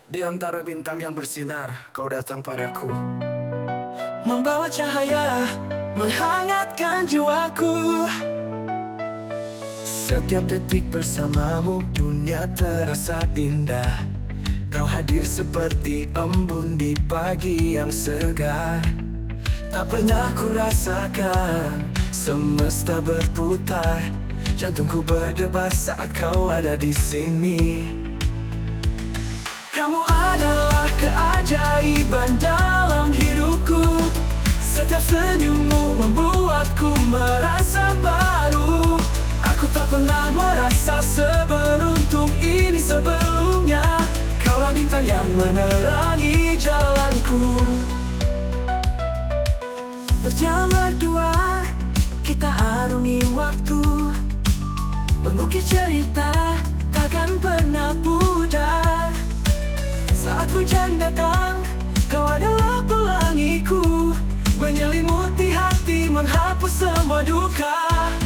Di antara bintang yang bersinar, kau datang padaku, membawa cahaya, menghangatkan jiwaku. setiap detik bersamamu, dunia terasa indah. Kau hadir seperti embun di pagi yang segar. Tak pernah ku rasakan semesta berputar, jantungku berdebar saat kau ada di sini. Kamu adalah keajaiban dalam hidupku. Setiap senyummu membuatku merasa baru. Aku tak pernah merasa seberuntung ini sebelumnya. Kaulah bintang yang menerangi jalanku. Berjalan berdua, kita arungi waktu. Mengukir cerita, takkan pernah pudar. Saat hujan datang, kau adalah pelangiku, menyelimuti hati, menghapus semua duka.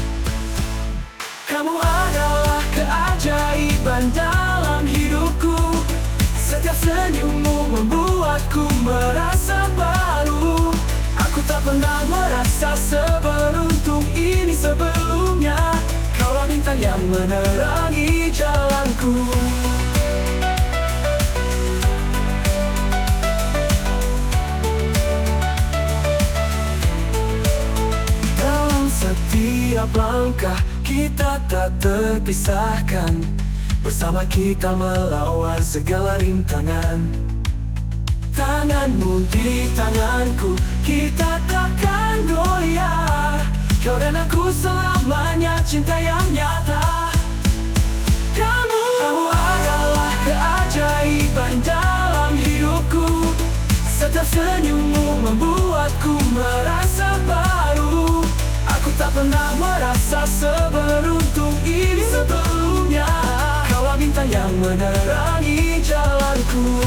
Kamu adalah keajaiban dalam hidupku. Setiap senyummu membuatku merasa baru. Aku tak pernah merasa seberuntung ini sebelumnya. Kaulah bintang yang menerangi jalanku. Setiap langkah kita tak terpisahkan. Bersama kita melawan segala rintangan. Tanganmu di tanganku, kita takkan goyah. Kau dan aku selamanya cinta yang nyata. Kamu adalah keajaiban dalam hidupku. Setiap senyummu membuatku merasa baru. Aku tak pernah merasa seberuntung ini sebelumnya. Kaulah bintang yang menerangi jalanku.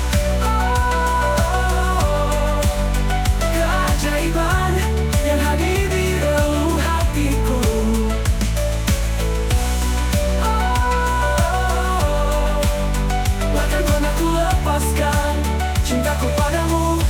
Keajaiban yang hadir di relung hatiku. Takkan pernah ku lepaskan cintaku padamu.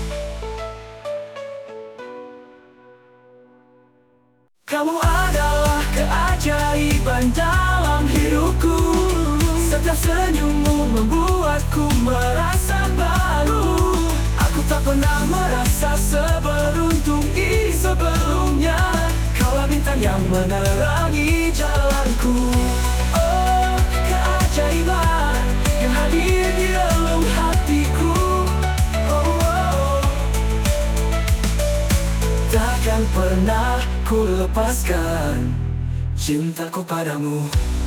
Kamu adalah keajaiban dalam hidupku. Setiap senyummu membuatku merasa baru. Aku tak pernah merasa seberuntung ini sebelumnya. Kaulah bintang yang menerangi jalanku. Oh, keajaiban yang hadir di relung hatiku. Oh, oh. Takkan pernah ku lepaskan cintaku padamu.